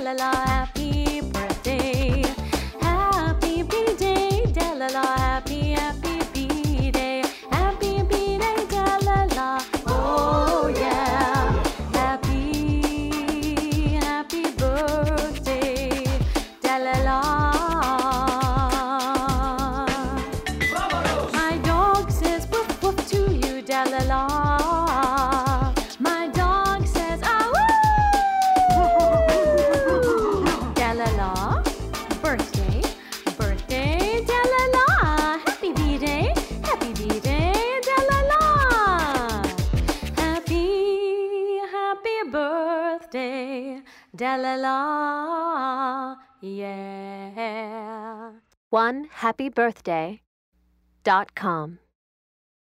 Della happy birthday. Happy B-Day, Della happy B-Day. Happy B-Day, Della. Oh yeah. Happy birthday, Della. My dog says woof woof to you, Della. My dog says ah woo. Della, birthday, Della. Happy B-Day, Della. Happy birthday, Della. Yeah. OneHappyBirthday.com